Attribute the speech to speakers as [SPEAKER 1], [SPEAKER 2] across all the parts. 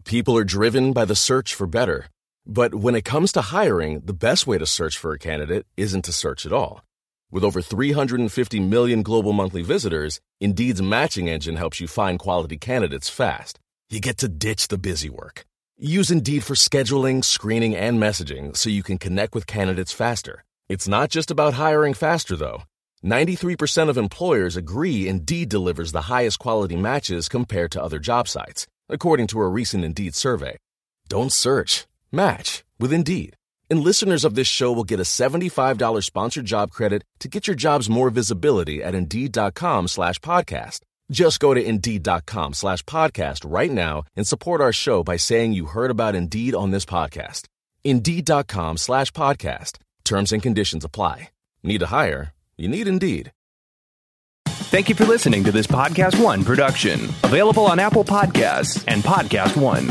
[SPEAKER 1] People are driven by the search for better. But when it comes to hiring, the best way to search for a candidate isn't to search at all. With over 350 million global monthly visitors, Indeed's matching engine helps you find quality candidates fast. You get to ditch the busy work. Use Indeed for scheduling, screening, and messaging so you can connect with candidates faster. It's not just about hiring faster, though. 93% of employers agree Indeed delivers the highest quality matches compared to other job sites, according to a recent Indeed survey. Don't search. Match with Indeed. And listeners of this show will get a $75 sponsored job credit to get your jobs more visibility at Indeed.com/podcast. Just go to Indeed.com/podcast right now and support our show by saying you heard about Indeed on this podcast. Indeed.com/podcast. Terms and conditions apply. Need to hire? You need Indeed.
[SPEAKER 2] Thank you for listening to this Podcast One production. Available on Apple Podcasts and Podcast One.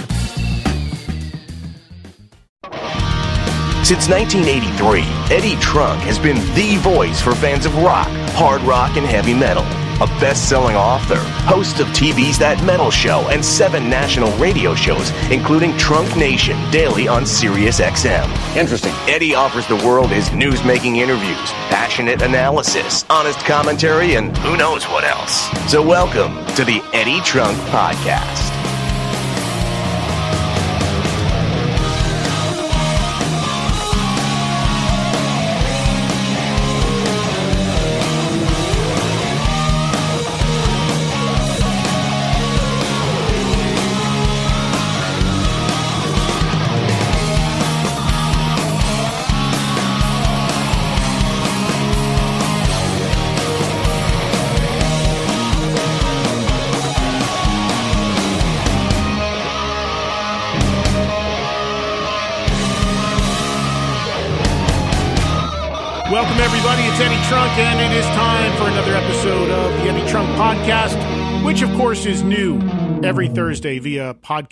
[SPEAKER 3] Since 1983, Eddie Trunk has been the voice for fans of rock, hard rock, and heavy metal. A best-selling author, host of TV's That Metal Show and 7 national radio shows, including Trunk Nation, daily on SiriusXM.
[SPEAKER 4] Interesting.
[SPEAKER 3] Eddie offers the world his news-making interviews, passionate analysis, honest commentary, and who knows what else. So welcome to the Eddie Trunk Podcast.
[SPEAKER 5] Welcome, everybody. It's Eddie Trunk, and it is time for another episode of the Eddie Trunk Podcast, which, of course, is new every Thursday via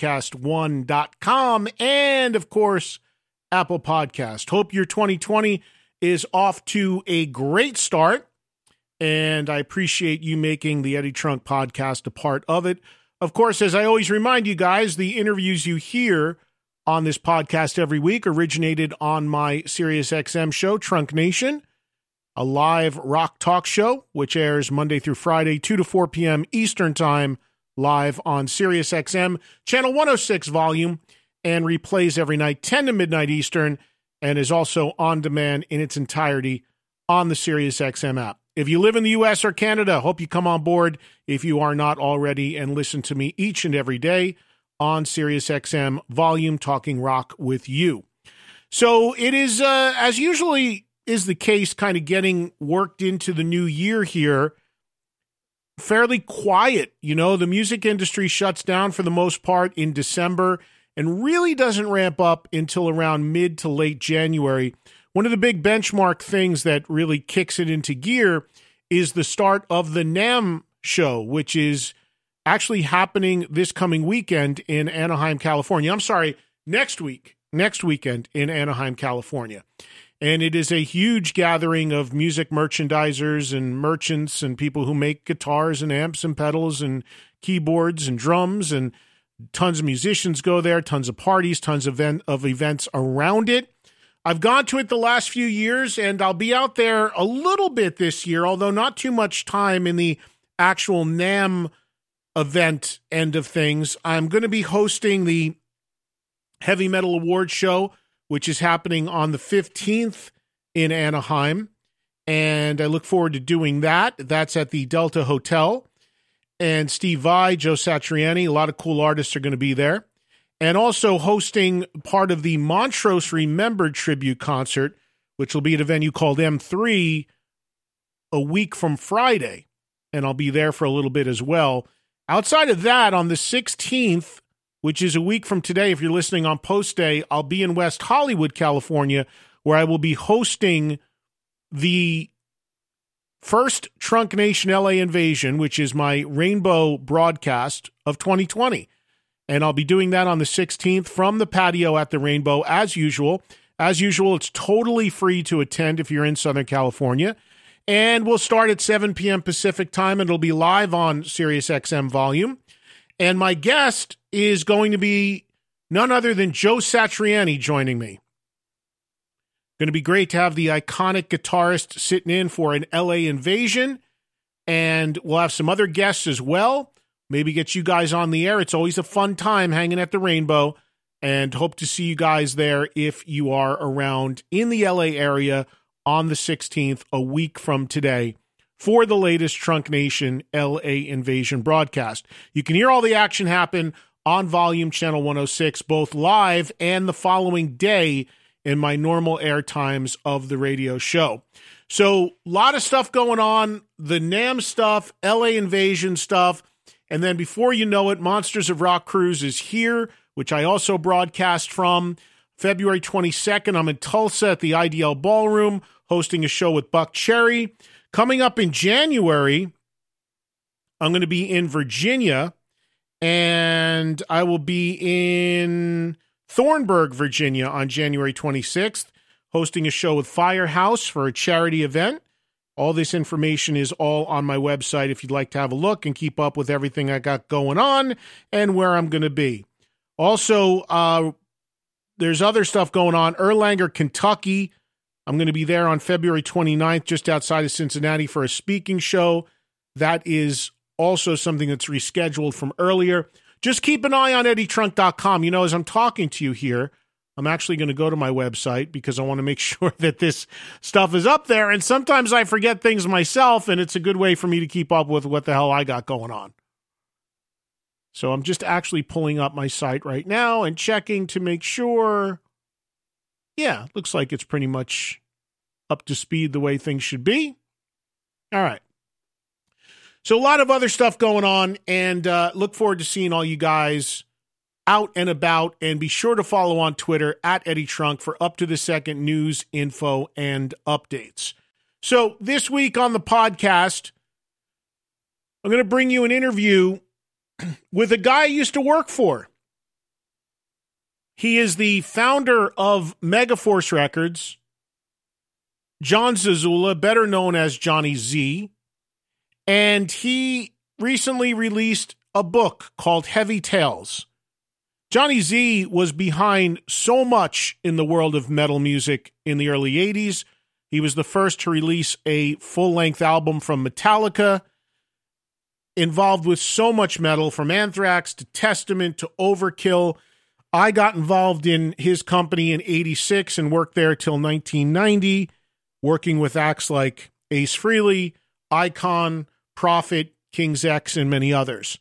[SPEAKER 5] podcast1.com and, of course, Apple Podcast. Hope your 2020 is off to a great start, and I appreciate you making the Eddie Trunk Podcast a part of it. Of course, as I always remind you guys, the interviews you hear on this podcast every week originated on my SiriusXM show, Trunk Nation, a live rock talk show, which airs Monday through Friday, 2 to 4 p.m. Eastern Time, live on SiriusXM, channel 106 volume, and replays every night, 10 to midnight Eastern, and is also on demand in its entirety on the SiriusXM app. If you live in the U.S. or Canada, hope you come on board if you are not already and listen to me each and every day on SiriusXM volume, talking rock with you. So it is, as usually is the case, kind of getting worked into the new year here, fairly quiet. You know, the music industry shuts down for the most part in December and really doesn't ramp up until around mid to late January. One of the big benchmark things that really kicks it into gear is the start of the NAMM show, which is actually happening this coming weekend in Anaheim, California. I'm sorry, next weekend in Anaheim, California. And it is a huge gathering of music merchandisers and merchants and people who make guitars and amps and pedals and keyboards and drums, and tons of musicians go there, tons of parties, tons of events around it. I've gone to it the last few years, and I'll be out there a little bit this year, although not too much time in the actual NAMM event end of things. I'm going to be hosting the Heavy Metal Awards show, which is happening on the 15th in Anaheim, and I look forward to doing that. That's at the Delta Hotel, and Steve Vai, Joe Satriani, a lot of cool artists are going to be there, and also hosting part of the Montrose Remembered tribute concert, which will be at a venue called M3 a week from Friday, and I'll be there for a little bit as well. Outside of that, on the 16th, which is a week from today, if you're listening on post day, I'll be in West Hollywood, California, where I will be hosting the first Trunk Nation LA Invasion, which is my rainbow broadcast of 2020. And I'll be doing that on the 16th from the patio at the Rainbow, as usual. As usual, it's totally free to attend if you're in Southern California. And we'll start at 7 p.m. Pacific time, and it'll be live on SiriusXM volume. And my guest is going to be none other than Joe Satriani joining me. Going to be great to have the iconic guitarist sitting in for an LA Invasion, and we'll have some other guests as well. Maybe get you guys on the air. It's always a fun time hanging at the Rainbow, and hope to see you guys there if you are around in the LA area on the 16th, a week from today, for the latest Trunk Nation LA Invasion broadcast. You can hear all the action happen on Volume Channel 106, both live and the following day in my normal air times of the radio show. So, a lot of stuff going on, the NAMM stuff, LA Invasion stuff, and then before you know it, Monsters of Rock Cruise is here, which I also broadcast from. February 22nd, I'm in Tulsa at the IDL Ballroom, hosting a show with Buck Cherry. Coming up in January, I'm going to be in Virginia, and I will be in Thornburg, Virginia on January 26th, hosting a show with Firehouse for a charity event. All this information is all on my website if you'd like to have a look and keep up with everything I got going on and where I'm going to be. Also, there's other stuff going on. Erlanger, Kentucky. I'm going to be there on February 29th, just outside of Cincinnati, for a speaking show. That is also something that's rescheduled from earlier. Just keep an eye on EddieTrunk.com. You know, as I'm talking to you here, I'm actually going to go to my website because I want to make sure that this stuff is up there. And sometimes I forget things myself, and it's a good way for me to keep up with what the hell I got going on. So I'm just actually pulling up my site right now and checking to make sure. Yeah, looks like it's pretty much up to speed the way things should be. All right. So a lot of other stuff going on, and look forward to seeing all you guys out and about, and be sure to follow on Twitter at Eddie Trunk for up-to-the-second news, info, and updates. So this week on the podcast, I'm going to bring you an interview with a guy I used to work for. He is the founder of Megaforce Records, John Zazula, better known as Johnny Z, and he recently released a book called Heavy Tales. Johnny Z was behind so much in the world of metal music in the early 80s. He was the first to release a full-length album from Metallica, involved with so much metal, from Anthrax to Testament to Overkill. I got involved in his company in 86 and worked there till 1990, working with acts like Ace Frehley, Icon, Prophet, King's X, and many others.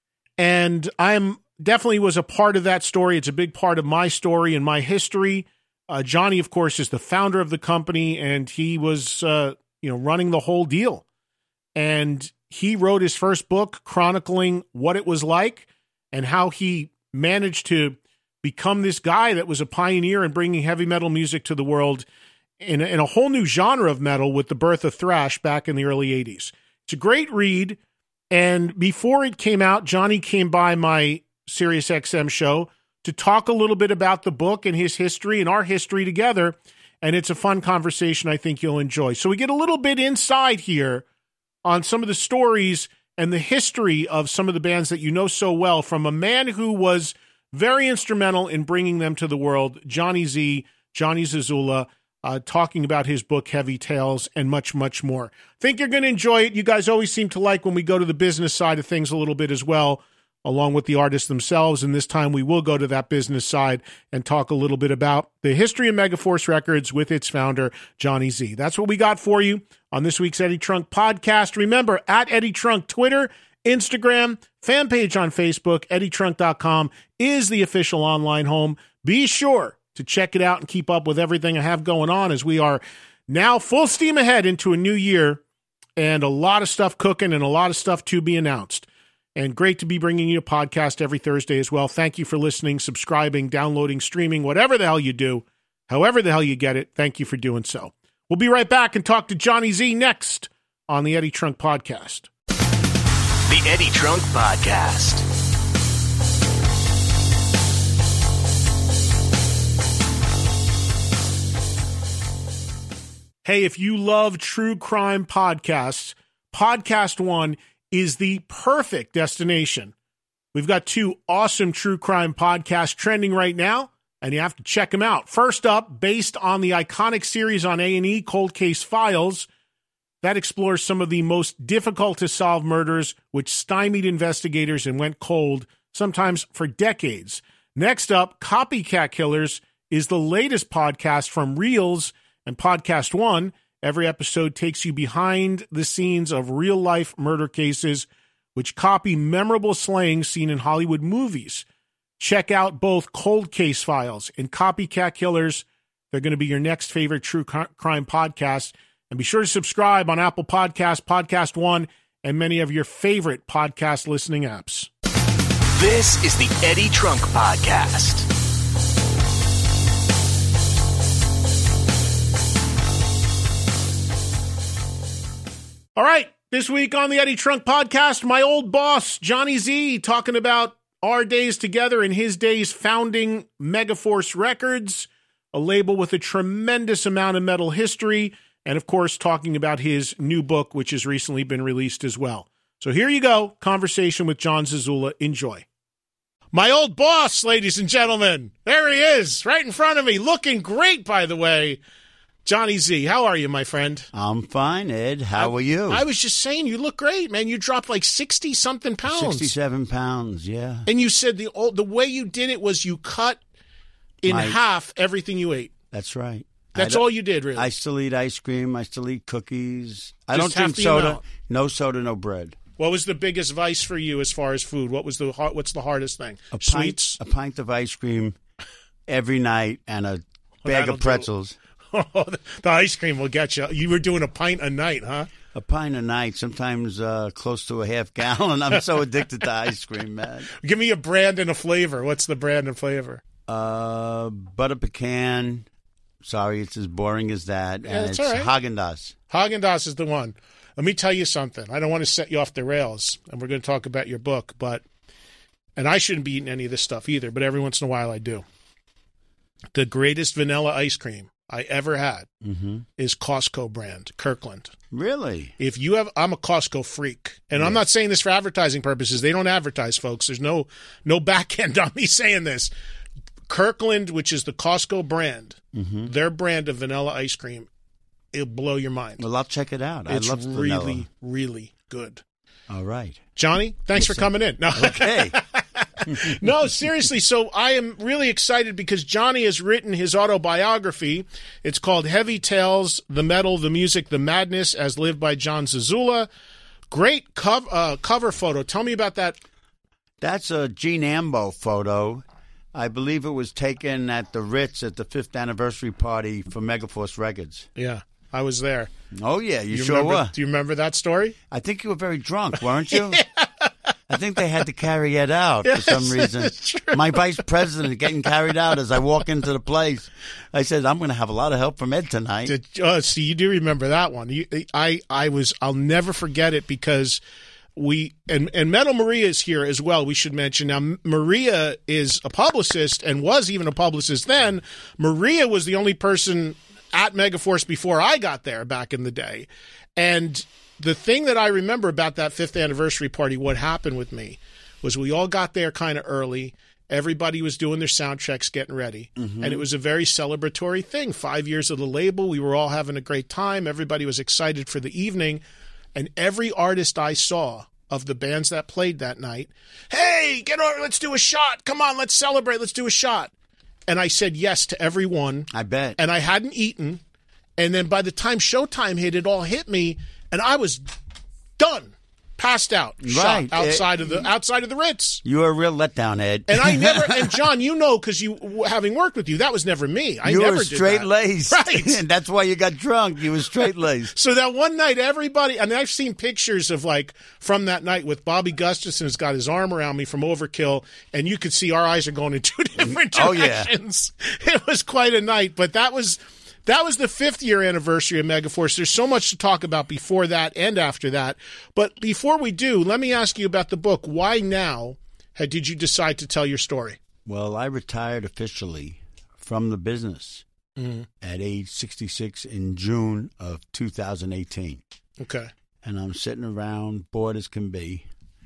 [SPEAKER 5] And I'm definitely was a part of that story. It's a big part of my story and my history. Johnny, of course, is the founder of the company, and he was, running the whole deal. And he wrote his first book chronicling what it was like and how he managed to become this guy that was a pioneer in bringing heavy metal music to the world in a whole new genre of metal with the birth of thrash back in the early 80s. It's a great read. And before it came out, Johnny came by my Sirius XM show to talk a little bit about the book and his history and our history together. And it's a fun conversation I think you'll enjoy. So we get a little bit inside here on some of the stories and the history of some of the bands that you know so well from a man who was very instrumental in bringing them to the world, Johnny Z, Johnny Zazula, talking about his book, Heavy Tales, and much, much more. Think you're going to enjoy it. You guys always seem to like when we go to the business side of things a little bit as well, along with the artists themselves. And this time we will go to that business side and talk a little bit about the history of Megaforce Records with its founder, Johnny Z. That's what we got for you on this week's Eddie Trunk podcast. Remember, at Eddie Trunk, Twitter, Instagram, fan page on Facebook, EddieTrunk.com is the official online home. Be sure to check it out and keep up with everything I have going on as we are now full steam ahead into a new year and a lot of stuff cooking and a lot of stuff to be announced. And great to be bringing you a podcast every Thursday as well. Thank you for listening, subscribing, downloading, streaming, whatever the hell you do, however the hell you get it. Thank you for doing so. We'll be right back and talk to Johnny Z next on the Eddie Trunk Podcast.
[SPEAKER 3] The Eddie Trunk Podcast.
[SPEAKER 5] Hey, if you love true crime podcasts, Podcast One is the perfect destination We've got 2 awesome true crime podcasts trending right now, and you have to check them out. First up, based on the iconic series on A&E, Cold Case Files, that explores some of the most difficult-to-solve murders which stymied investigators and went cold, sometimes for decades. Next up, Copycat Killers is the latest podcast from Reels and Podcast One. Every episode takes you behind the scenes of real-life murder cases which copy memorable slang seen in Hollywood movies. Check out both Cold Case Files and Copycat Killers. They're going to be your next favorite true crime podcast. And be sure to subscribe on Apple Podcasts, Podcast One, and many of your favorite podcast listening apps.
[SPEAKER 3] This is the Eddie Trunk Podcast.
[SPEAKER 5] All right, this week on the Eddie Trunk Podcast, my old boss, Johnny Z, talking about our days together and his days founding Megaforce Records, a label with a tremendous amount of metal history, and of course, talking about his new book, which has recently been released as well. So here you go, conversation with John Zazula. Enjoy. My old boss, ladies and gentlemen. There he is, right in front of me, looking great, by the way. Johnny Z, how are you, my friend?
[SPEAKER 4] I'm fine, Ed. How are you?
[SPEAKER 5] I was just saying, you look great, man. You dropped like 60-something pounds.
[SPEAKER 4] 67 pounds, yeah.
[SPEAKER 5] And you said the way you did it was you cut in half everything you ate.
[SPEAKER 4] That's right.
[SPEAKER 5] That's all you did, really.
[SPEAKER 4] I still eat ice cream. I still eat cookies. I don't
[SPEAKER 5] Just half
[SPEAKER 4] drink
[SPEAKER 5] the
[SPEAKER 4] soda.
[SPEAKER 5] amount.
[SPEAKER 4] No soda, no bread.
[SPEAKER 5] What was the biggest vice for you as far as food? What's the hardest thing? Sweets?
[SPEAKER 4] A pint of ice cream every night and a bag of pretzels.
[SPEAKER 5] The ice cream will get you. You were doing a pint a night, huh?
[SPEAKER 4] A pint a night, sometimes close to a half gallon. I'm so addicted to ice cream, man.
[SPEAKER 5] Give me a brand and a flavor. What's the brand and flavor?
[SPEAKER 4] Butter pecan. Sorry, it's as boring as that.
[SPEAKER 5] Yeah,
[SPEAKER 4] and
[SPEAKER 5] it's
[SPEAKER 4] it's
[SPEAKER 5] all right.
[SPEAKER 4] Haagen-Dazs.
[SPEAKER 5] Haagen-Dazs is the one. Let me tell you something. I don't want to set you off the rails, and we're going to talk about your book, and I shouldn't be eating any of this stuff either, but every once in a while I do. The greatest vanilla ice cream I ever had is Costco brand, Kirkland.
[SPEAKER 4] Really?
[SPEAKER 5] I'm a Costco freak, and I'm not saying this for advertising purposes. They don't advertise, folks. There's no back end on me saying this. Kirkland, which is the Costco brand, their brand of vanilla ice cream, it'll blow your mind.
[SPEAKER 4] Well, I'll check it out.
[SPEAKER 5] It's
[SPEAKER 4] I love
[SPEAKER 5] really,
[SPEAKER 4] vanilla.
[SPEAKER 5] really good.
[SPEAKER 4] All right.
[SPEAKER 5] Johnny, thanks for coming in. No.
[SPEAKER 4] Okay.
[SPEAKER 5] No, seriously. So I am really excited because Johnny has written his autobiography. It's called Heavy Tales, The Metal, the Music, the Madness, as lived by John Zazula. Great cover photo. Tell me about that.
[SPEAKER 4] That's a Gene Ambo photo. I believe it was taken at the Ritz at the 5th anniversary party for Megaforce Records.
[SPEAKER 5] Yeah, I was there.
[SPEAKER 4] Oh, yeah, you sure
[SPEAKER 5] remember,
[SPEAKER 4] were.
[SPEAKER 5] Do you remember that story?
[SPEAKER 4] I think you were very drunk, weren't you? I think they had to carry Ed out for some reason. My vice president getting carried out as I walk into the place. I said, I'm going to have a lot of help from Ed tonight.
[SPEAKER 5] See, you do remember that one. I'll never forget it because and Metal Maria is here as well, we should mention. Now, Maria is a publicist and was even a publicist then. Maria was the only person at Megaforce before I got there back in the day. And the thing that I remember about that 5th anniversary party, what happened with me, was we all got there kind of early. Everybody was doing their sound checks, getting ready. And it was a very celebratory thing. 5 years of the label. We were all having a great time. Everybody was excited for the evening. And every artist I saw of the bands that played that night, hey, get over, let's do a shot. Come on, let's celebrate. Let's do a shot. And I said yes to every one.
[SPEAKER 4] I bet.
[SPEAKER 5] And I hadn't eaten. And then by the time showtime hit, it all hit me. And I was done. Passed out, shot outside of the Ritz.
[SPEAKER 4] You were a real letdown, Ed.
[SPEAKER 5] And I never, and John, you know, because having worked with you, that was never me.
[SPEAKER 4] You
[SPEAKER 5] never
[SPEAKER 4] were
[SPEAKER 5] did
[SPEAKER 4] straight-laced.
[SPEAKER 5] that. Right.
[SPEAKER 4] And that's why you got drunk. You were straight-laced.
[SPEAKER 5] So that one night, everybody, and I've seen pictures of from that night with Bobby Gustafson has got his arm around me from Overkill, and you could see our eyes are going in 2 different directions. Oh, yeah. It was quite a night, but that was the 5th year anniversary of Megaforce. There's so much to talk about before that and after that. But before we do, let me ask you about the book. Why now did you decide to tell your story?
[SPEAKER 4] Well, I retired officially from the business at age 66 in June of 2018.
[SPEAKER 5] Okay.
[SPEAKER 4] And I'm sitting around bored as can be.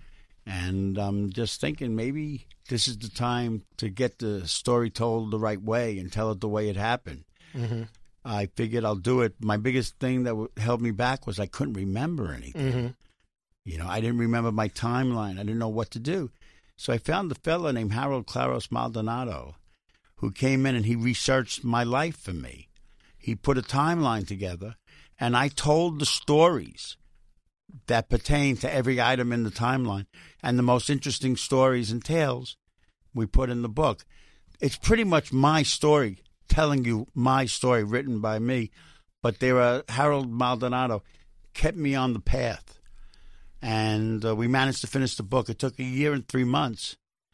[SPEAKER 4] And I'm just thinking maybe this is the time to get the story told the right way and tell it the way it happened.
[SPEAKER 5] Mm-hmm.
[SPEAKER 4] I figured I'll do it. My biggest thing that held me back was I couldn't remember anything.
[SPEAKER 5] Mm-hmm.
[SPEAKER 4] You know, I didn't remember my timeline. I didn't know what to do. So I found a fellow named Harold Claros Maldonado who came in and he researched my life for me. He put a timeline together, and I told the stories that pertain to every item in the timeline. And the most interesting stories and tales we put in the book. It's pretty much my story, telling you my story written by me. But Harold Maldonado kept me on the path. And we managed to finish the book. It took 1 year and 3 months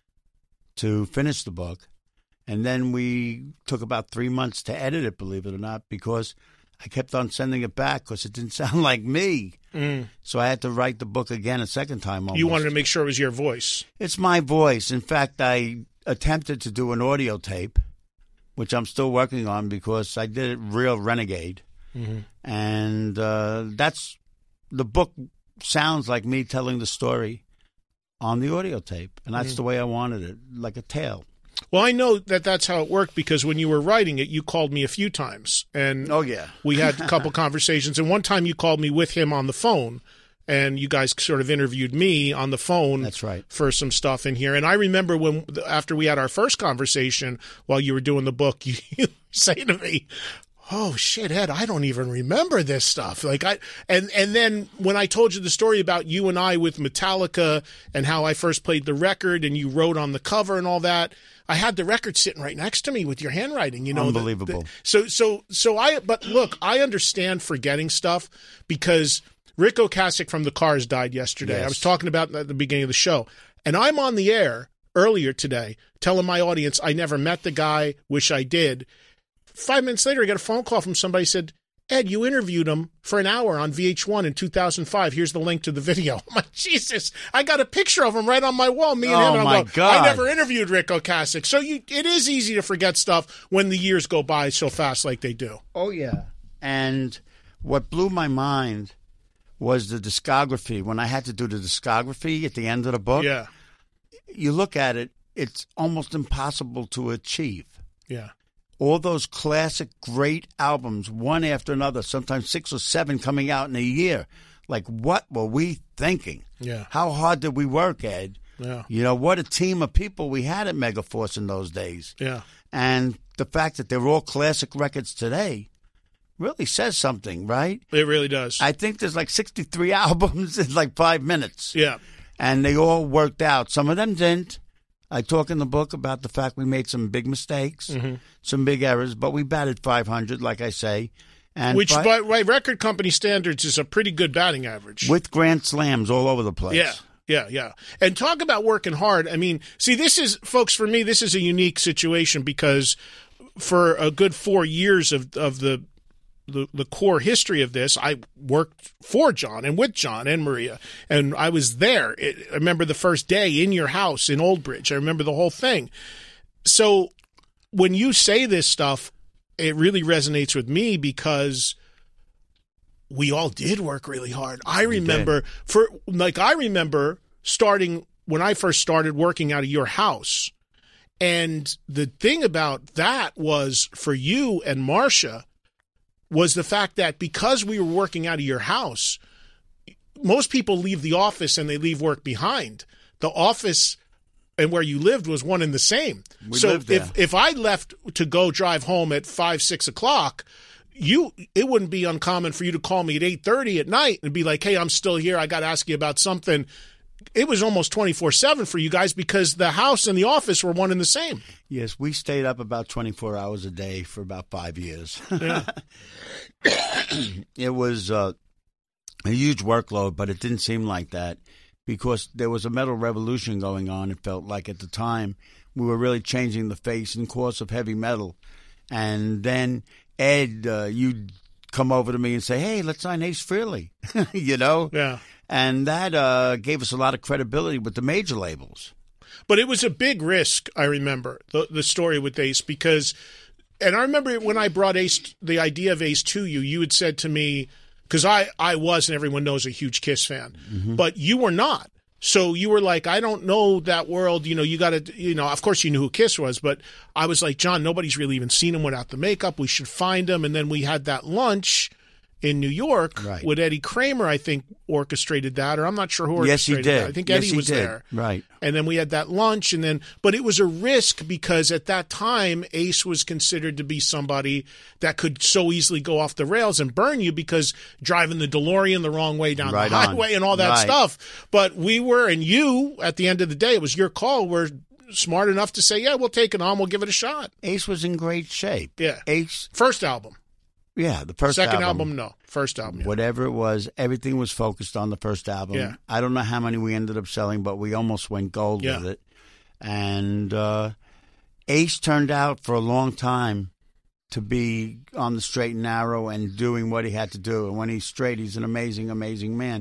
[SPEAKER 4] to finish the book. And then we took about 3 months to edit it, believe it or not, because I kept on sending it back because it didn't sound like me. Mm. So I had to write the book again a second time almost.
[SPEAKER 5] You wanted to make sure it was your voice.
[SPEAKER 4] It's my voice. In fact, I attempted to do an audio tape, which I'm still working on because I did it real renegade. Mm-hmm. And that's the book. Sounds like me telling the story on the audio tape, and that's the way I wanted it, like a tale.
[SPEAKER 5] Well, I know that's how it worked because when you were writing it, you called me a few times, and we had a couple conversations, and one time you called me with him on the phone, and you guys sort of interviewed me on the phone.
[SPEAKER 4] That's right.
[SPEAKER 5] For some stuff in here. And I remember after we had our first conversation while you were doing the book, you say to me, "Oh shit, Ed, I don't even remember this stuff." And then when I told you the story about you and I with Metallica and how I first played the record and you wrote on the cover and all that, I had the record sitting right next to me with your handwriting. You know,
[SPEAKER 4] unbelievable.
[SPEAKER 5] But look, I understand forgetting stuff because Rick Ocasek from the Cars died yesterday. Yes. I was talking about that at the beginning of the show, and I'm on the air earlier today telling my audience I never met the guy, wish I did. 5 minutes later, I got a phone call from somebody who said, "Ed, you interviewed him for an hour on VH1 in 2005. Here's the link to the video." I'm like, Jesus, I got a picture of him right on my wall, me and him. And I'm
[SPEAKER 4] God.
[SPEAKER 5] I never interviewed Rick Ocasek. So it is easy to forget stuff when the years go by so fast like they do.
[SPEAKER 4] Oh, yeah. And what blew my mind was the discography. When I had to do the discography at the end of the book, you look at it, it's almost impossible to achieve.
[SPEAKER 5] Yeah.
[SPEAKER 4] All those classic great albums, one after another, sometimes 6 or 7 coming out in a year. Like, what were we thinking?
[SPEAKER 5] Yeah.
[SPEAKER 4] How hard did we work, Ed?
[SPEAKER 5] Yeah.
[SPEAKER 4] You know, what a team of people we had at Megaforce in those days.
[SPEAKER 5] Yeah.
[SPEAKER 4] And the fact that they're all classic records today really says something, right?
[SPEAKER 5] It really does.
[SPEAKER 4] I think there's like 63 albums in like 5 minutes.
[SPEAKER 5] Yeah.
[SPEAKER 4] And they all worked out. Some of them didn't. I talk in the book about the fact we made some big mistakes, some big errors, but we batted 500, like I say. And
[SPEAKER 5] which, by record company standards, is a pretty good batting average.
[SPEAKER 4] With grand slams all over the place.
[SPEAKER 5] Yeah. And talk about working hard. I mean, see, this is, folks, for me, this is a unique situation because for a good 4 years of the core history of this, I worked for John and with John and Maria, and I was there. I remember the first day in your house in Old Bridge. I remember the whole thing. So when you say this stuff, it really resonates with me because we all did work really hard. I remember starting when I first started working out of your house. And the thing about that was for you and Marcia was the fact that because we were working out of your house, most people leave the office and they leave work behind. The office and where you lived was one and the same. So if I left to go drive home at 5, 6 o'clock, it wouldn't be uncommon for you to call me at 8:30 at night and be like, "Hey, I'm still here. I got to ask you about something." It was almost 24/7 for you guys because the house and the office were one and the same.
[SPEAKER 4] Yes, we stayed up about 24 hours a day for about 5 years.
[SPEAKER 5] Yeah.
[SPEAKER 4] It was a huge workload, but it didn't seem like that because there was a metal revolution going on, it felt like at the time. We were really changing the face and course of heavy metal. And then, Ed, you'd come over to me and say, "Hey, let's sign Ace Frehley," you know?
[SPEAKER 5] Yeah.
[SPEAKER 4] And that gave us a lot of credibility with the major labels.
[SPEAKER 5] But it was a big risk, I remember, the story with Ace, because, and I remember when I brought Ace, the idea of Ace to you, you had said to me, because I was, and everyone knows, a huge Kiss fan, but you were not. So you were like, I don't know that world. You got to, of course you knew who Kiss was, but I was like, John, nobody's really even seen him without the makeup. We should find him. And then we had that lunch in New York with Eddie Kramer, I think, orchestrated that, or I'm not sure who orchestrated that. I think Eddie was there.
[SPEAKER 4] Right.
[SPEAKER 5] And then we had that lunch, but it was a risk because at that time, Ace was considered to be somebody that could so easily go off the rails and burn you because driving the DeLorean the wrong way down the highway and all that stuff. But we were, and you, at the end of the day, it was your call, were smart enough to say, yeah, we'll take it on, we'll give it a shot.
[SPEAKER 4] Ace was in great shape.
[SPEAKER 5] Yeah.
[SPEAKER 4] Ace.
[SPEAKER 5] First album.
[SPEAKER 4] Yeah, the first
[SPEAKER 5] Second album, no. First album, yeah.
[SPEAKER 4] Whatever it was, everything was focused on the first album.
[SPEAKER 5] Yeah.
[SPEAKER 4] I don't know how many we ended up selling, but we almost went gold with it. And Ace turned out for a long time to be on the straight and narrow and doing what he had to do. And when he's straight, he's an amazing, amazing man.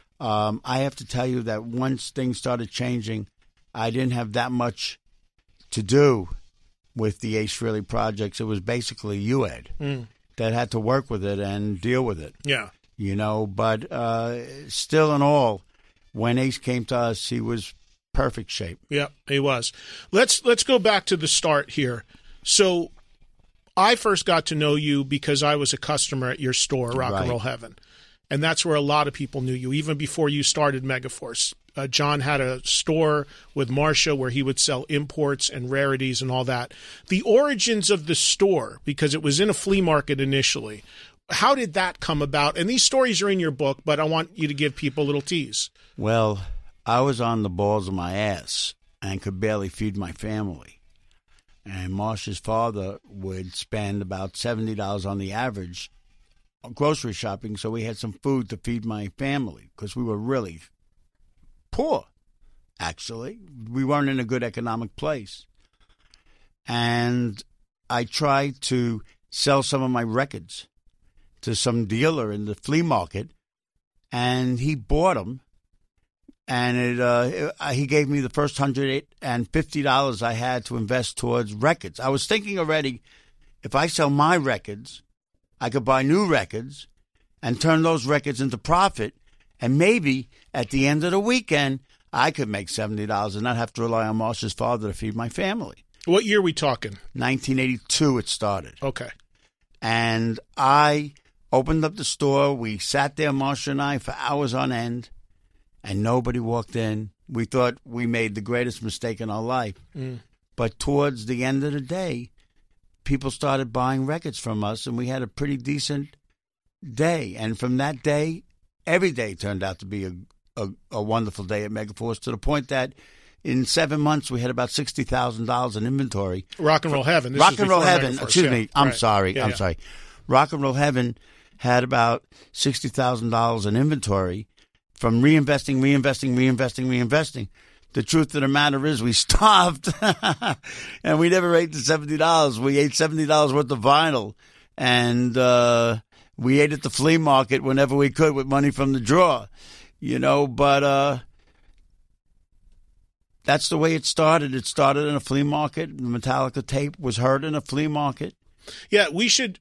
[SPEAKER 4] I have to tell you that once things started changing, I didn't have that much to do with the Ace Frehley projects. It was basically you, Ed. That had to work with it and deal with it.
[SPEAKER 5] Yeah.
[SPEAKER 4] But still in all, when Ace came to us, he was perfect shape.
[SPEAKER 5] Yeah, he was. Let's go back to the start here. So I first got to know you because I was a customer at your store, Rock and Roll Heaven. And that's where a lot of people knew you, even before you started Megaforce. John had a store with Marcia where he would sell imports and rarities and all that. The origins of the store, because it was in a flea market initially, how did that come about? And these stories are in your book, but I want you to give people a little tease.
[SPEAKER 4] Well, I was on the balls of my ass and could barely feed my family. And Marcia's father would spend about $70 on the average grocery shopping, so we had some food to feed my family because we were really poor, actually. We weren't in a good economic place. And I tried to sell some of my records to some dealer in the flea market, and he bought them. And he gave me the first $150 I had to invest towards records. I was thinking already, if I sell my records, I could buy new records and turn those records into profit. And maybe at the end of the weekend, I could make $70 and not have to rely on Marcia's father to feed my family.
[SPEAKER 5] What year are we talking?
[SPEAKER 4] 1982 it started.
[SPEAKER 5] Okay.
[SPEAKER 4] And I opened up the store. We sat there, Marcia and I, for hours on end, and nobody walked in. We thought we made the greatest mistake in our life. But towards the end of the day, people started buying records from us, and we had a pretty decent day. And from that day, every day turned out to be a wonderful day at Megaforce, to the point that in 7 months we had about $60,000 in inventory.
[SPEAKER 5] Rock and Roll Heaven.
[SPEAKER 4] Rock and Roll Heaven. Excuse me. I'm sorry. I'm sorry. Rock and Roll Heaven had about $60,000 in inventory from reinvesting. The truth of the matter is we starved, and we never ate the $70. We ate $70 worth of vinyl, and we ate at the flea market whenever we could with money from the drawer, but that's the way it started. It started in a flea market. The Metallica tape was heard in a flea market.
[SPEAKER 5] Yeah, we should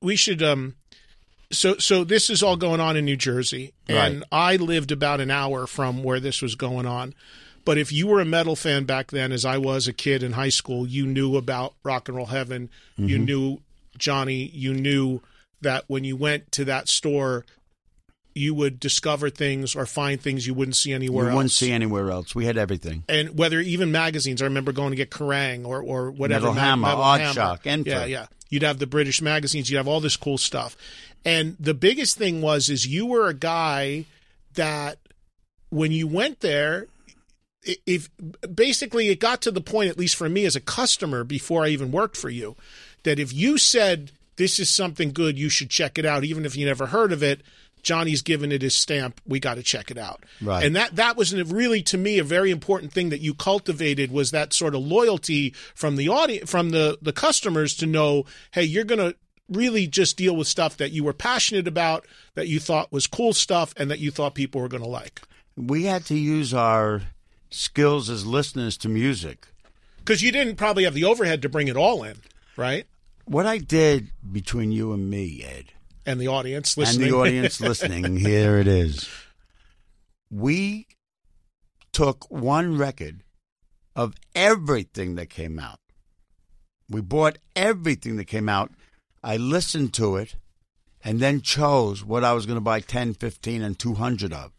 [SPEAKER 5] so this is all going on in New Jersey, and
[SPEAKER 4] Right.
[SPEAKER 5] I lived about an hour from where this was going on. But if you were a metal fan back then, as I was a kid in high school, you knew about Rock and Roll Heaven. You knew Johnny. You knew that when you went to that store, you would discover things or find things you wouldn't see anywhere else.
[SPEAKER 4] You wouldn't see anywhere else. We had everything.
[SPEAKER 5] And whether even magazines, I remember going to get Kerrang or whatever.
[SPEAKER 4] Metal Hammer, Odd Shock, Enter.
[SPEAKER 5] Yeah. You'd have the British magazines. You'd have all this cool stuff. And the biggest thing is you were a guy that when you went there, if basically it got to the point, at least for me as a customer before I even worked for you, that if you said this is something good, you should check it out, even if you never heard of it, Johnny's given it his stamp, we got to check it out.
[SPEAKER 4] Right.
[SPEAKER 5] And that was really, to me, a very important thing that you cultivated, was that sort of loyalty from the audience, from the customers, to know, hey, you're going to really just deal with stuff that you were passionate about, that you thought was cool stuff, and that you thought people were going to like.
[SPEAKER 4] We had to use our skills as listeners to music.
[SPEAKER 5] Because you didn't probably have the overhead to bring it all in, right?
[SPEAKER 4] What I did between you and me, Ed,
[SPEAKER 5] and the audience listening.
[SPEAKER 4] And the audience listening, here it is. We took one record of everything that came out. We bought everything that came out. I listened to it and then chose what I was going to buy 10, 15, and 200 of.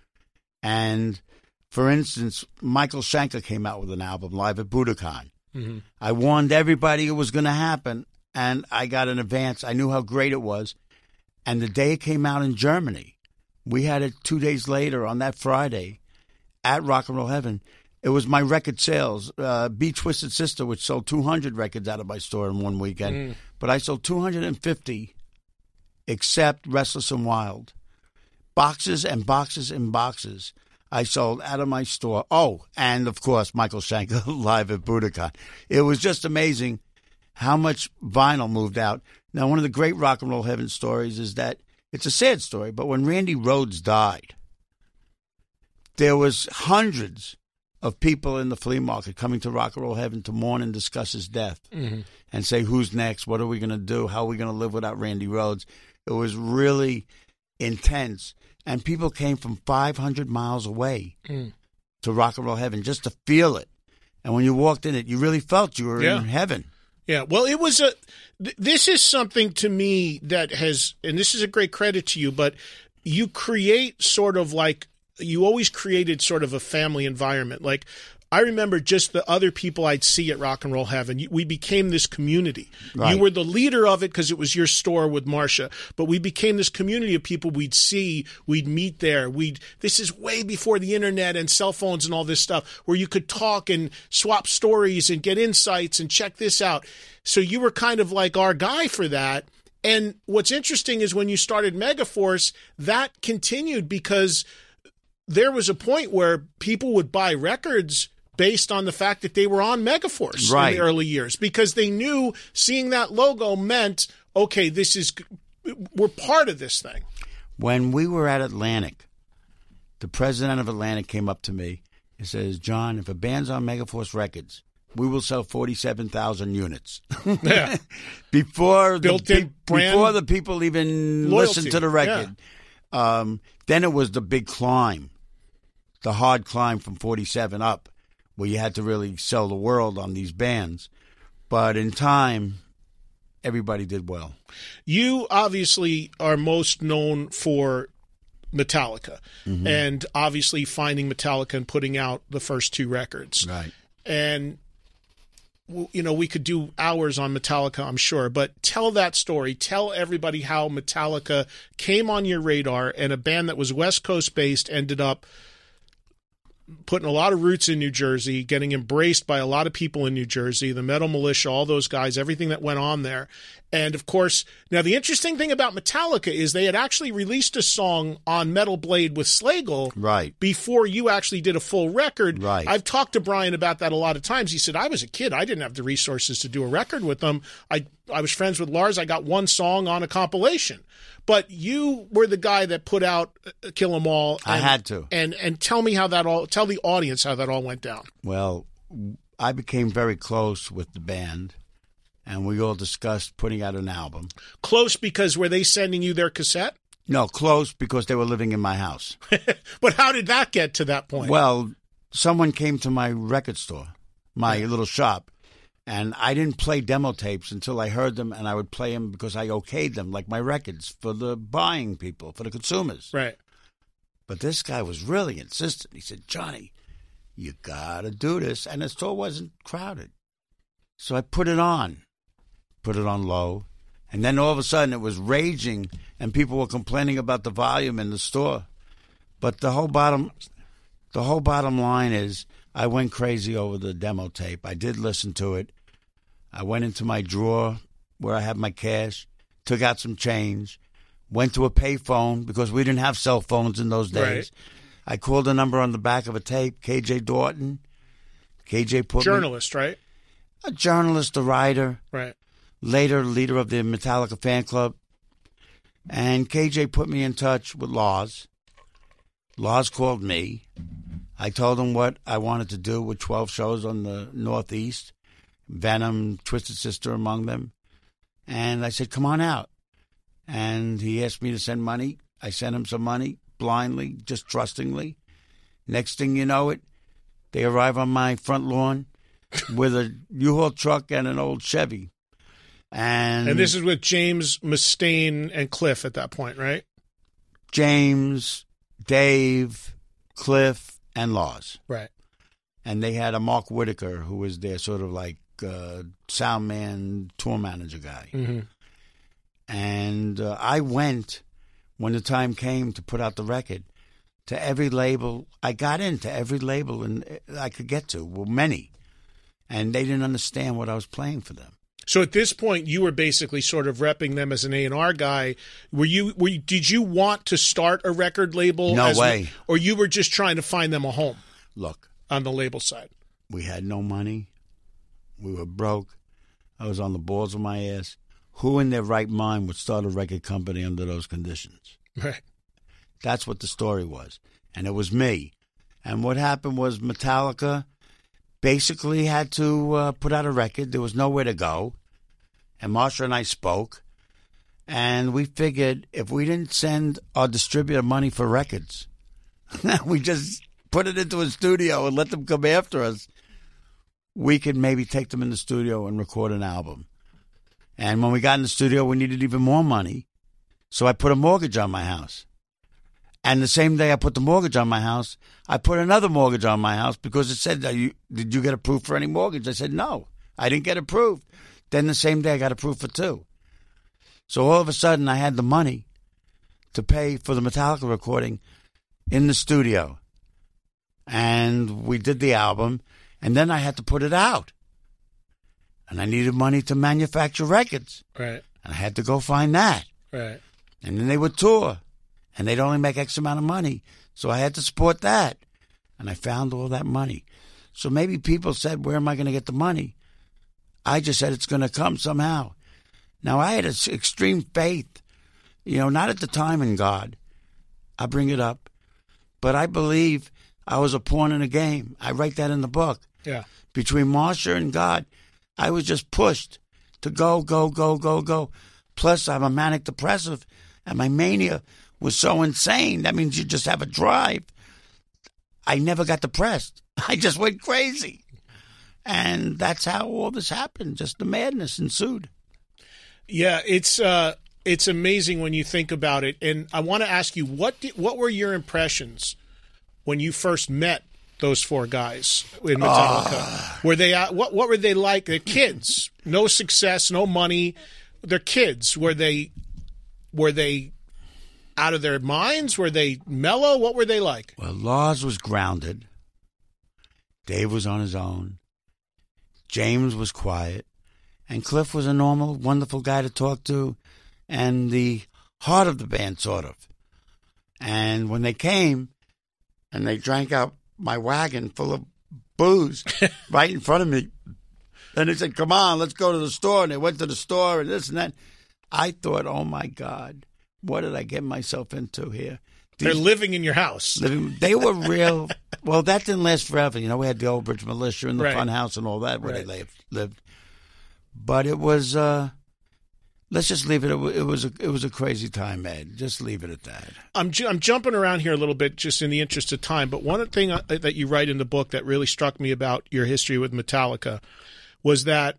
[SPEAKER 4] And, for instance, Michael Schenker came out with an album live at Budokan. Mm-hmm. I warned everybody it was going to happen, and I got an advance. I knew how great it was. And the day it came out in Germany, we had it 2 days later on that Friday at Rock and Roll Heaven. It was my record sales. Be Twisted Sister, which sold 200 records out of my store in one weekend. But I sold 250, except Restless and Wild. Boxes and boxes and boxes I sold out of my store. Oh, and, of course, Michael Schenker live at Budokan. It was just amazing how much vinyl moved out. Now, one of the great Rock and Roll Heaven stories is that it's a sad story, but when Randy Rhoads died, there was hundreds of people in the flea market coming to Rock and Roll Heaven to mourn and discuss his death and say, who's next? What are we going to do? How are we going to live without Randy Rhoads? It was really intense. And people came from 500 miles away to Rock and Roll Heaven just to feel it. And when you walked in it, you really felt you were in heaven.
[SPEAKER 5] Yeah, well, it was this is something to me that has, and this is a great credit to you, but you create sort of like, you always created sort of a family environment. Like, I remember just the other people I'd see at Rock and Roll Heaven. We became this community. Right. You were the leader of it because it was your store with Marcia, but we became this community of people we'd see, we'd meet there. This is way before the internet and cell phones and all this stuff, where you could talk and swap stories and get insights and check this out. So you were kind of like our guy for that. And what's interesting is when you started Megaforce, that continued because there was a point where people would buy records based on the fact that they were on Megaforce in the early years, because they knew seeing that logo meant, okay, we're part of this thing.
[SPEAKER 4] When we were at Atlantic, the president of Atlantic came up to me and says, John, if a band's on Megaforce Records, we will sell 47,000 units.
[SPEAKER 5] Yeah.
[SPEAKER 4] Before the people even
[SPEAKER 5] loyalty.
[SPEAKER 4] listened to the record. Yeah. Then it was the big climb, the hard climb from 47 up, where you had to really sell the world on these bands. But in time, everybody did well.
[SPEAKER 5] You obviously are most known for Metallica, and obviously finding Metallica and putting out the first two records.
[SPEAKER 4] Right.
[SPEAKER 5] And, you know, we could do hours on Metallica, I'm sure, but tell that story. Tell everybody how Metallica came on your radar, and a band that was West Coast based ended up putting a lot of roots in New Jersey, getting embraced by a lot of people in New Jersey, the Metal Militia, all those guys, everything that went on there. And, of course, now the interesting thing about Metallica is they had actually released a song on Metal Blade with Slagle before you actually did a full record.
[SPEAKER 4] Right.
[SPEAKER 5] I've talked to Brian about that a lot of times. He said, I was a kid. I didn't have the resources to do a record with them. I was friends with Lars. I got one song on a compilation. But you were the guy that put out Kill 'Em All.
[SPEAKER 4] I had to.
[SPEAKER 5] And tell me tell the audience how that all went down.
[SPEAKER 4] Well, I became very close with the band, and we all discussed putting out an album.
[SPEAKER 5] Close because were they sending you their cassette?
[SPEAKER 4] No, close because they were living in my house.
[SPEAKER 5] But how did that get to that point?
[SPEAKER 4] Well, someone came to my record store, my little shop, and I didn't play demo tapes until I heard them, and I would play them because I okayed them, like my records, for the buying people, for the consumers.
[SPEAKER 5] Right.
[SPEAKER 4] But this guy was really insistent. He said, Johnny, you got to do this. And the store wasn't crowded. So I put it on low. And then all of a sudden it was raging, and people were complaining about the volume in the store. But the whole bottom line is I went crazy over the demo tape. I did listen to it. I went into my drawer where I have my cash, took out some change, went to a payphone because we didn't have cell phones in those days. Right. I called a number on the back of a tape, KJ Dorton. KJ put
[SPEAKER 5] journalist, right?
[SPEAKER 4] A journalist, a writer.
[SPEAKER 5] Right.
[SPEAKER 4] Later, leader of the Metallica fan club. And KJ put me in touch with Lars. Lars called me. I told him what I wanted to do with 12 shows on the Northeast. Venom, Twisted Sister among them. And I said, come on out. And he asked me to send money. I sent him some money, blindly, just trustingly. Next thing you know it, they arrive on my front lawn with a U-Haul truck and an old Chevy. And
[SPEAKER 5] this is with James, Mustaine, and Cliff at that point, right?
[SPEAKER 4] James, Dave, Cliff, and Lars.
[SPEAKER 5] Right.
[SPEAKER 4] And they had a Mark Whitaker, who was their sort of like sound man, tour manager guy.
[SPEAKER 5] Mm-hmm.
[SPEAKER 4] And I went, when the time came to put out the record, to every label. I got into every label and I could get to, well, many. And they didn't understand what I was playing for them.
[SPEAKER 5] So at this point, you were basically sort of repping them as an A&R guy. Did you want to start a record label?
[SPEAKER 4] No way.
[SPEAKER 5] Or you were just trying to find them a home?
[SPEAKER 4] Look.
[SPEAKER 5] On the label side.
[SPEAKER 4] We had no money. We were broke. I was on the balls of my ass. Who in their right mind would start a record company under those conditions?
[SPEAKER 5] Right.
[SPEAKER 4] That's what the story was. And it was me. And what happened was Metallica basically had to put out a record. There was nowhere to go. And Marsha and I spoke. And we figured if we didn't send our distributor money for records, we just put it into a studio and let them come after us, we could maybe take them in the studio and record an album. And when we got in the studio, we needed even more money. So I put a mortgage on my house. And the same day I put the mortgage on my house, I put another mortgage on my house because it said, did you get approved for any mortgage? I said, no, I didn't get approved. Then the same day I got approved for 2. So all of a sudden I had the money to pay for the Metallica recording in the studio. And we did the album, and then I had to put it out. And I needed money to manufacture records.
[SPEAKER 5] Right.
[SPEAKER 4] And I had to go find that.
[SPEAKER 5] Right.
[SPEAKER 4] And then they would tour. And they'd only make X amount of money. So I had to support that. And I found all that money. So maybe people said, where am I going to get the money? I just said it's going to come somehow. Now, I had extreme faith, not at the time in God. I bring it up. But I believe I was a pawn in a game. I write that in the book.
[SPEAKER 5] Yeah.
[SPEAKER 4] Between Marsha and God, I was just pushed to go, go, go, go, go. Plus, I'm a manic depressive, and my mania was so insane. That means you just have a drive. I never got depressed. I just went crazy. And that's how all this happened. Just the madness ensued.
[SPEAKER 5] Yeah, it's amazing when you think about it. And I want to ask you, what were your impressions when you first met those 4 guys in Metallica? Were they what were they like? They're kids, no success, no money. They're kids. Were they out of their minds? Were they mellow? What were they like?
[SPEAKER 4] Well, Lars was grounded. Dave was on his own. James was quiet. And Cliff was a normal, wonderful guy to talk to. And the heart of the band, sort of. And when they came and they drank out my wagon full of booze right in front of me, and they said, come on, let's go to the store. And they went to the store and this and that. I thought, oh, my God, what did I get myself into here?
[SPEAKER 5] They're living in your house.
[SPEAKER 4] They were real. Well, that didn't last forever. We had the Old Bridge Militia and the Fun House and all that where they lived. But it was, let's just leave it. It was a crazy time, Ed. Just leave it at that.
[SPEAKER 5] I'm jumping around here a little bit just in the interest of time. But one thing that you write in the book that really struck me about your history with Metallica was that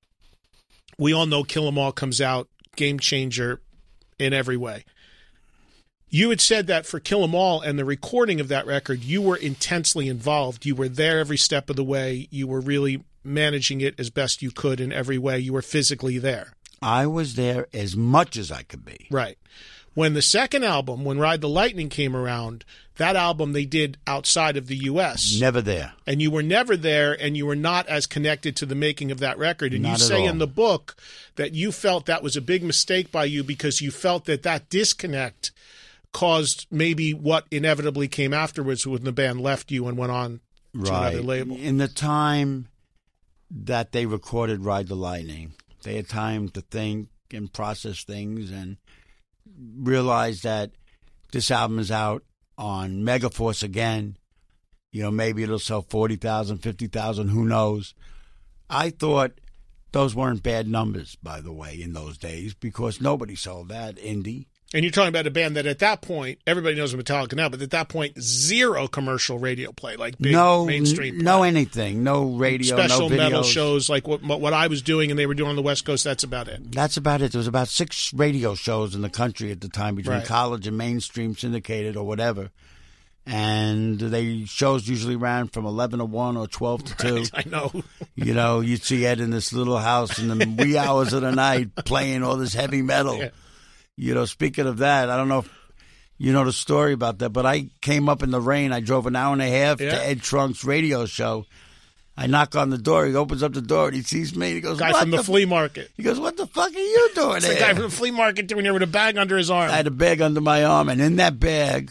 [SPEAKER 5] we all know Kill 'Em All comes out, game changer in every way. You had said that for Kill 'Em All and the recording of that record, you were intensely involved. You were there every step of the way. You were really managing it as best you could in every way. You were physically there.
[SPEAKER 4] I was there as much as I could be.
[SPEAKER 5] Right. When the second album, when Ride the Lightning came around, that album they did outside of the U.S.
[SPEAKER 4] Never there.
[SPEAKER 5] And you were never there, and you were not as connected to the making of that record. And
[SPEAKER 4] not
[SPEAKER 5] you
[SPEAKER 4] at
[SPEAKER 5] say
[SPEAKER 4] all.
[SPEAKER 5] in the book that you felt that was a big mistake by you because you felt that disconnect caused maybe what inevitably came afterwards when the band left you and went on to another label.
[SPEAKER 4] In the time that they recorded Ride the Lightning, they had time to think and process things and realize that this album is out on Megaforce again. Maybe it'll sell 40,000, 50,000, who knows. I thought those weren't bad numbers, by the way, in those days, because nobody sold that indie.
[SPEAKER 5] And you're talking about a band that at that point, everybody knows Metallica now, but at that point, zero commercial radio play, like big mainstream play.
[SPEAKER 4] No anything, no radio,
[SPEAKER 5] special
[SPEAKER 4] no videos.
[SPEAKER 5] metal shows like what I was doing and they were doing on the West Coast. That's about it.
[SPEAKER 4] That's about it. There was about 6 radio shows in the country at the time between college and mainstream syndicated or whatever. And they shows usually ran from 11 to 1 or 12 to 2.
[SPEAKER 5] Right, I know.
[SPEAKER 4] You know, you'd see Ed in this little house in the wee hours of the night playing all this heavy metal. Yeah. You know, speaking of that, I don't know if you know the story about that, but I came up in the rain. I drove an hour and a half to Ed Trunk's radio show. I knock on the door. He opens up the door and he sees me. He goes,
[SPEAKER 5] "Guy from the flea market."
[SPEAKER 4] He goes, "What the fuck are you doing
[SPEAKER 5] it's
[SPEAKER 4] there?"
[SPEAKER 5] The guy from the flea market doing here with a bag under his arm.
[SPEAKER 4] I had a bag under my arm, and in that bag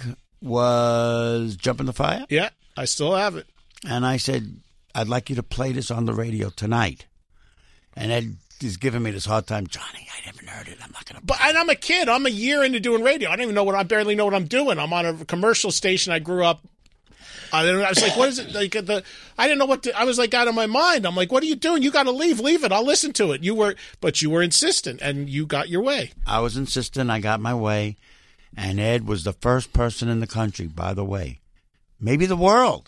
[SPEAKER 4] was Jumping the Fire.
[SPEAKER 5] Yeah, I still have it.
[SPEAKER 4] And I said, "I'd like you to play this on the radio tonight." And Ed is giving me this hard time. "Johnny, I haven't heard it. I'm not going to."
[SPEAKER 5] But and I'm a kid. I'm a year into doing radio. I don't even know I barely know what I'm doing. I'm on a commercial station. I grew up. I was like, "What is it?" Like I didn't know what I was like out of my mind. I'm like, "What are you doing? You got to leave. Leave it. I'll listen to it." You were insistent, and you got your way.
[SPEAKER 4] I was insistent. I got my way. And Ed was the first person in the country, by the way, maybe the world,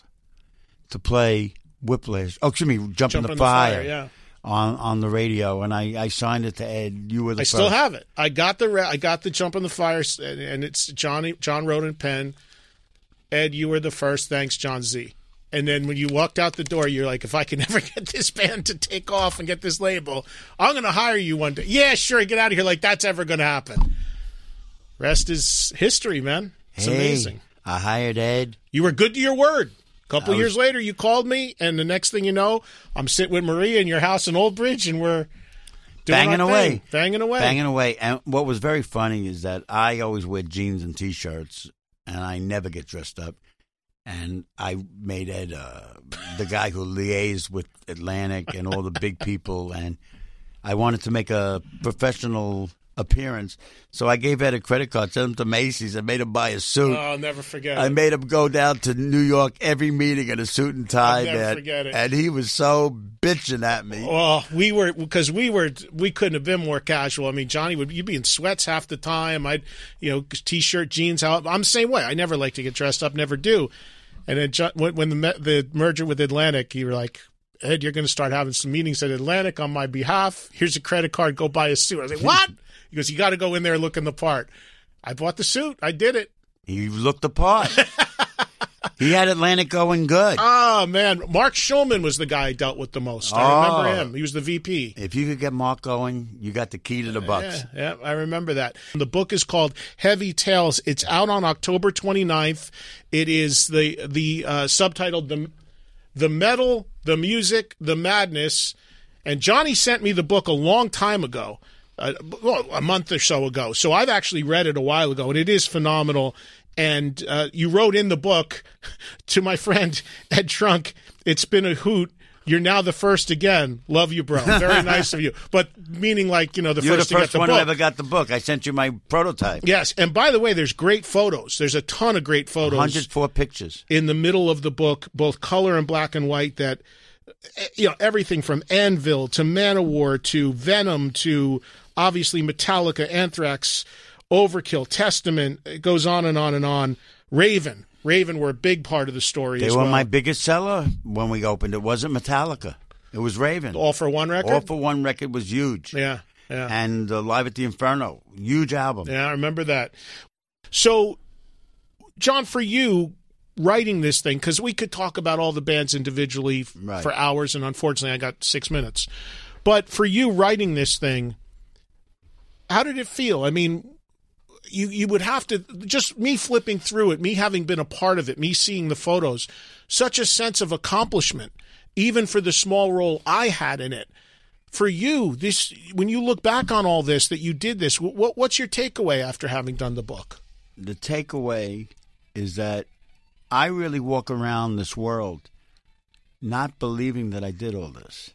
[SPEAKER 4] to play Whiplash. Oh, excuse me, Jump in the Fire.
[SPEAKER 5] Yeah.
[SPEAKER 4] On the radio, and I signed it to Ed. You were the first.
[SPEAKER 5] I still have it. I got the Jump in the Fire, and it's John wrote in pen. Ed, you were the first. Thanks, John Z. And then when you walked out the door, you're like, if I can ever get this band to take off and get this label, I'm going to hire you one day. Yeah, sure, get out of here. Like that's ever going to happen. Rest is history, man. It's amazing.
[SPEAKER 4] I hired Ed.
[SPEAKER 5] You were good to your word. A couple years later, you called me, and the next thing you know, I'm sitting with Maria in your house in Old Bridge, and we're doing
[SPEAKER 4] banging away.
[SPEAKER 5] Banging away.
[SPEAKER 4] And what was very funny is that I always wear jeans and T-shirts, and I never get dressed up. And I made Ed the guy who liaised with Atlantic and all the big people, and I wanted to make a professional appearance. So I gave Ed a credit card, sent him to Macy's, and made him buy a suit.
[SPEAKER 5] Oh, I'll never forget it.
[SPEAKER 4] I made him go down to New York every meeting in a suit and tie.
[SPEAKER 5] I'll never forget it.
[SPEAKER 4] And he was so bitching at me.
[SPEAKER 5] Well, we couldn't have been more casual. I mean, Johnny you'd be in sweats half the time. I'd, T-shirt, jeans. I'm the same way. I never like to get dressed up, never do. And then when the merger with Atlantic, you were like, "Ed, you're going to start having some meetings at Atlantic on my behalf. Here's a credit card. Go buy a suit." I was like, "What?" He goes, "You got to go in there looking the part." I bought the suit. I did it.
[SPEAKER 4] He looked the part. He had Atlantic going good.
[SPEAKER 5] Oh, man. Mark Schulman was the guy I dealt with the most. I remember him. He was the VP.
[SPEAKER 4] If you could get Mark going, you got the key to the Bucks.
[SPEAKER 5] Yeah, I remember that. The book is called Heavy Tales. It's out on October 29th. It is the subtitled The Metal, the Music, the Madness. And Johnny sent me the book a long time ago. A month or so ago. So I've actually read it a while ago, and it is phenomenal. And you wrote in the book to my friend Ed Trunk, "It's been a hoot. You're now the first again. Love you, bro." Very nice of you. But meaning like,
[SPEAKER 4] You're
[SPEAKER 5] first
[SPEAKER 4] the
[SPEAKER 5] to get
[SPEAKER 4] first
[SPEAKER 5] the
[SPEAKER 4] one
[SPEAKER 5] book.
[SPEAKER 4] who ever got the book. I sent you my prototype.
[SPEAKER 5] Yes. And by the way, there's great photos. There's a ton of great photos.
[SPEAKER 4] 104 pictures.
[SPEAKER 5] In the middle of the book, both color and black and white, that everything from Anvil to Manowar to Venom to obviously Metallica, Anthrax, Overkill, Testament. It goes on and on and on. Raven were a big part of the story.
[SPEAKER 4] They were my biggest seller when we opened. It wasn't Metallica. It was Raven.
[SPEAKER 5] All for One record?
[SPEAKER 4] All for One record was huge.
[SPEAKER 5] Yeah.
[SPEAKER 4] And Live at the Inferno, huge album.
[SPEAKER 5] Yeah, I remember that. So, John, for you, writing this thing, because we could talk about all the bands individually for hours, and unfortunately I got 6 minutes. But for you, writing this thing, how did it feel? I mean, you would have to, just me flipping through it, me having been a part of it, me seeing the photos, such a sense of accomplishment, even for the small role I had in it. For you, this, when you look back on all this, that you did this, what's your takeaway after having done the book?
[SPEAKER 4] The takeaway is that I really walk around this world not believing that I did all this.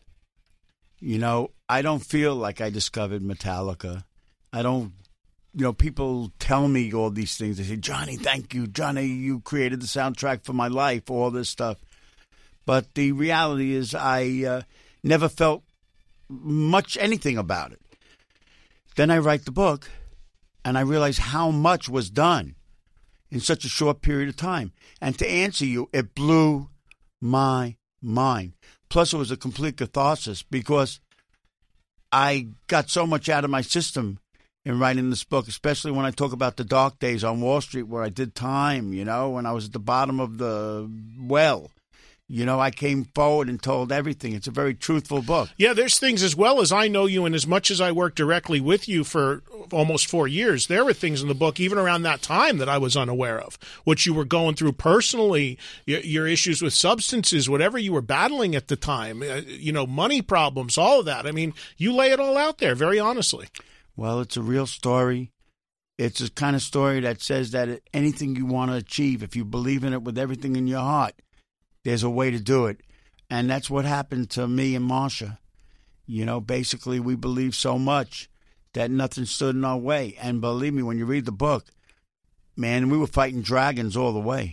[SPEAKER 4] I don't feel like I discovered Metallica. I don't, people tell me all these things. They say, "Johnny, thank you. Johnny, you created the soundtrack for my life," all this stuff. But the reality is I never felt much anything about it. Then I write the book, And I realized how much was done in such a short period of time. And to answer you, it blew my mind. Plus, it was a complete catharsis because I got so much out of my system in writing this book, especially when I talk about the dark days on Wall Street where I did time, when I was at the bottom of the well. I came forward and told everything. It's a very truthful book.
[SPEAKER 5] Yeah, there's things, as well as I know you and as much as I worked directly with you for almost 4 years, there were things in the book, even around that time, that I was unaware of. What you were going through personally, your issues with substances, whatever you were battling at the time, money problems, all of that. I mean, you lay it all out there, very honestly.
[SPEAKER 4] Well, it's a real story. It's a kind of story that says that anything you want to achieve, if you believe in it with everything in your heart, there's a way to do it. And that's what happened to me and Marsha. Basically we believed so much that nothing stood in our way. And believe me, when you read the book, man, we were fighting dragons all the way.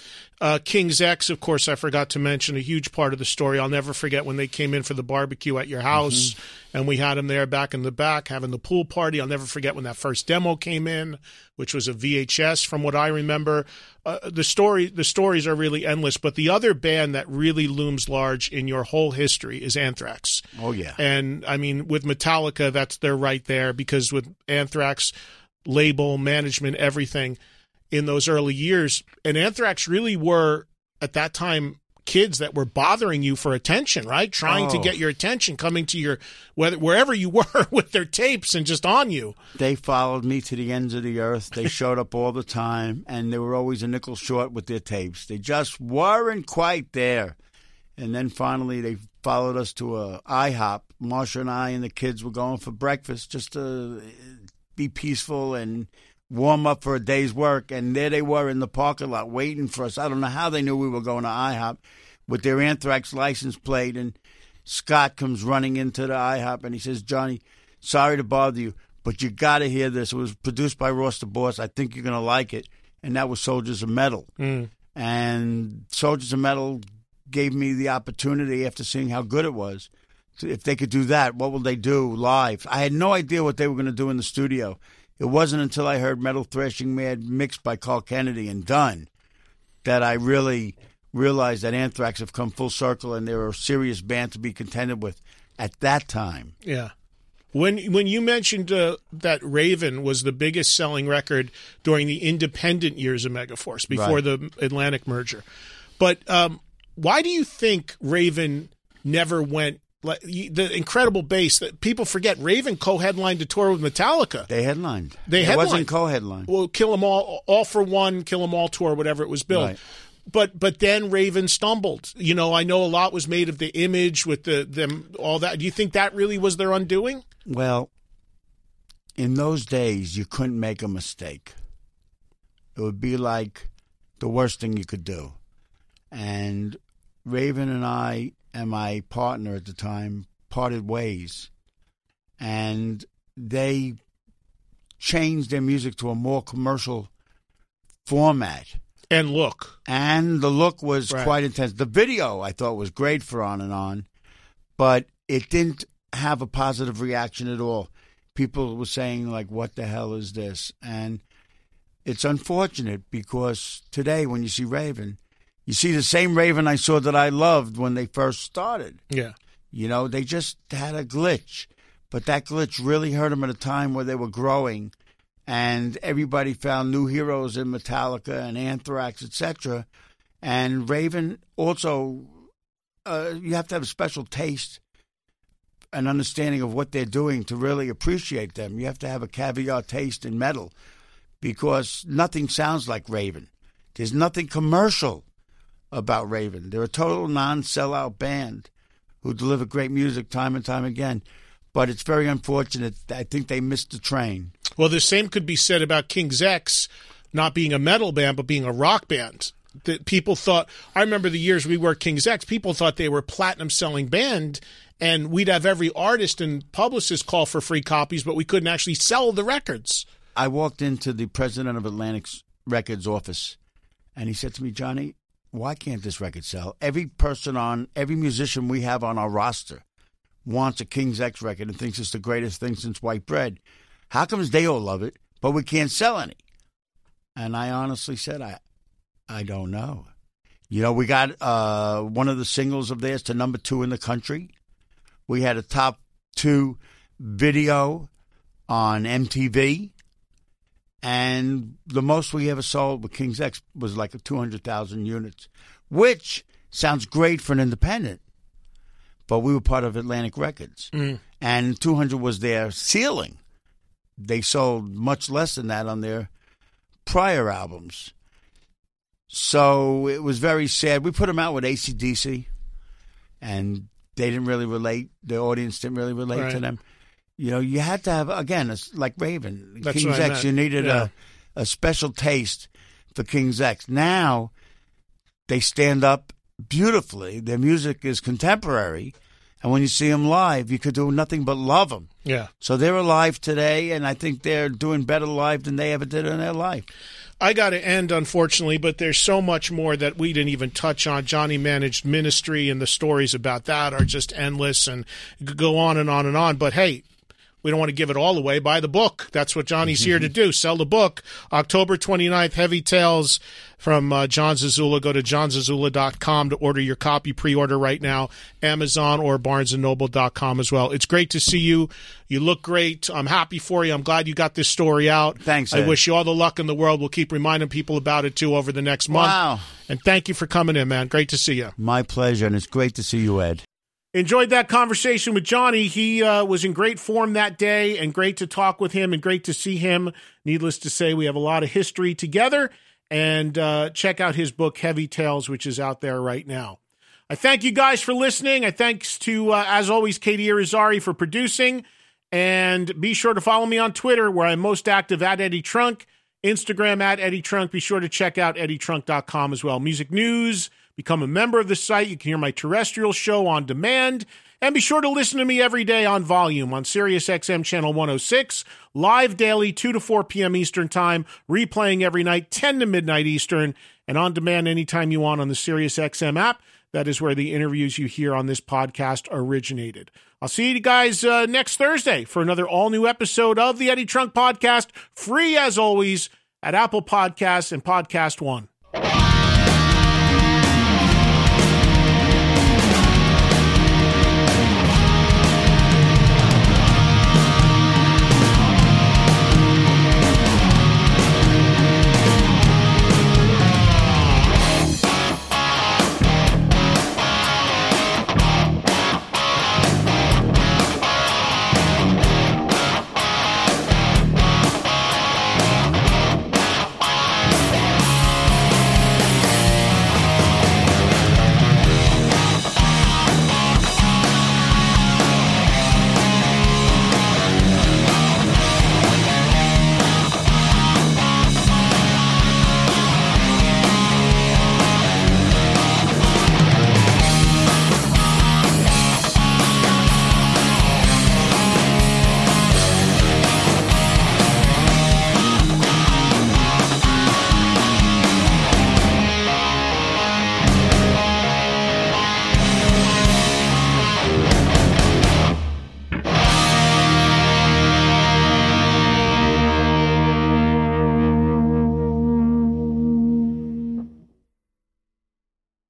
[SPEAKER 5] King's X, of course, I forgot to mention, a huge part of the story. I'll never forget when they came in for the barbecue at your house, and we had them there back in the back having the pool party. I'll never forget when that first demo came in, which was a VHS from what I remember. The stories are really endless, but the other band that really looms large in your whole history is Anthrax.
[SPEAKER 4] Oh, yeah.
[SPEAKER 5] And, I mean, with Metallica, they're right there, because with Anthrax, label, management, everything, in those early years, and Anthrax really were, at that time, kids that were bothering you for attention, right? Trying to get your attention, coming to wherever you were with their tapes and just on you.
[SPEAKER 4] They followed me to the ends of the earth. They showed up all the time, and they were always a nickel short with their tapes. They just weren't quite there. And then finally they followed us to a IHOP. Marsha and I and the kids were going for breakfast just to be peaceful and warm up for a day's work, and there they were in the parking lot waiting for us. I don't know how they knew we were going to IHOP with their Anthrax license plate, and Scott comes running into the IHOP, and he says, "Johnny, sorry to bother you, but you got to hear this. It was produced by Ross the Boss. I think you're going to like it." And that was Soldiers of Metal. And Soldiers of Metal gave me the opportunity, after seeing how good it was, if they could do that, what would they do live? I had no idea what they were going to do in the studio. It wasn't until I heard Metal Thrashing Mad mixed by Carl Kennedy and done that I really realized that Anthrax have come full circle and they're a serious band to be contended with at that time.
[SPEAKER 5] Yeah. When you mentioned that Raven was the biggest selling record during the independent years of Megaforce, before the Atlantic merger. But why do you think Raven never went? Like the incredible bass that people forget, Raven co-headlined a tour with Metallica.
[SPEAKER 4] They headlined.
[SPEAKER 5] It
[SPEAKER 4] wasn't co-headlined.
[SPEAKER 5] Well, Kill 'Em All for One, Kill 'Em All tour, whatever it was billed. Right. But then Raven stumbled. I know a lot was made of the image with them, all that. Do you think that really was their undoing?
[SPEAKER 4] Well, in those days, you couldn't make a mistake. It would be like the worst thing you could do. And Raven and I and my partner at the time parted ways, and they changed their music to a more commercial format.
[SPEAKER 5] And look.
[SPEAKER 4] And the look was quite intense. The video, I thought, was great for On and On, but it didn't have a positive reaction at all. People were saying, like, what the hell is this? And it's unfortunate, because today when you see Raven, you see the same Raven I saw that I loved when they first started.
[SPEAKER 5] Yeah.
[SPEAKER 4] They just had a glitch. But that glitch really hurt them at a time where they were growing, and everybody found new heroes in Metallica and Anthrax, etc. And Raven also, you have to have a special taste and understanding of what they're doing to really appreciate them. You have to have a caviar taste in metal, because nothing sounds like Raven. There's nothing commercial about Raven. They're a total non-sellout band who deliver great music time and time again. But it's very unfortunate. I think they missed the train.
[SPEAKER 5] Well, the same could be said about King's X not being a metal band, but being a rock band. That people thought, I remember the years we worked King's X, people thought they were a platinum-selling band, and we'd have every artist and publicist call for free copies, but we couldn't actually sell the records.
[SPEAKER 4] I walked into the president of Atlantic Records office, and he said to me, "Johnny, why can't this record sell? Every musician we have on our roster wants a King's X record and thinks it's the greatest thing since white bread. How comes they all love it, but we can't sell any. And I honestly said, I don't know. You know, we got one of the singles of theirs to number 2 in the country. We had a top 2 video on MTV. And the most we ever sold with King's X was like 200,000 units, which sounds great for an independent. But we were part of Atlantic Records. And 200 was their ceiling. They sold much less than that on their prior albums. So it was very sad. We put them out with AC/DC, and they didn't really relate. The audience didn't really relate to them. You know, you had to have, again, it's like Raven.
[SPEAKER 5] That's
[SPEAKER 4] King's X, you needed a special taste for King's X. Now, they stand up beautifully. Their music is contemporary. And when you see them live, you could do nothing but love them.
[SPEAKER 5] Yeah.
[SPEAKER 4] So they're alive today, and I think they're doing better live than they ever did in their life.
[SPEAKER 5] I got to end, unfortunately, but there's so much more that we didn't even touch on. Johnny Managed Ministry, and the stories about that are just endless and go on and on and on. But, hey, we don't want to give it all away. Buy the book. That's what Johnny's here to do. Sell the book. October 29th, Heavy Tales from John Zazula. Go to johnzazula.com to order your copy. Pre-order right now. Amazon or barnesandnoble.com as well. It's great to see you. You look great. I'm happy for you. I'm glad you got this story out.
[SPEAKER 4] Thanks,
[SPEAKER 5] I
[SPEAKER 4] Ed.
[SPEAKER 5] wish you all the luck in the world. We'll keep reminding people about it, too, over the next month.
[SPEAKER 4] Wow.
[SPEAKER 5] And thank you for coming in, man. Great to see you.
[SPEAKER 4] My pleasure, and it's great to see you, Ed.
[SPEAKER 5] Enjoyed that conversation with Johnny. He was in great form that day, and great to talk with him and great to see him. Needless to say, we have a lot of history together. And check out his book, Heavy Tales, which is out there right now. I thank you guys for listening. I thanks to, as always, Katie Irizarry for producing. And be sure to follow me on Twitter, where I'm most active at Eddie Trunk. Instagram at Eddie Trunk. Be sure to check out eddietrunk.com as well. Music news. Become a member of the site. You can hear my terrestrial show on demand. And be sure to listen to me every day on volume on Sirius XM Channel 106, live daily 2 to 4 p.m. Eastern Time, replaying every night 10 to midnight Eastern, and on demand anytime you want on the Sirius XM app. That is where the interviews you hear on this podcast originated. I'll see you guys next Thursday for another all-new episode of the Eddie Trunk Podcast, free as always at Apple Podcasts and Podcast One.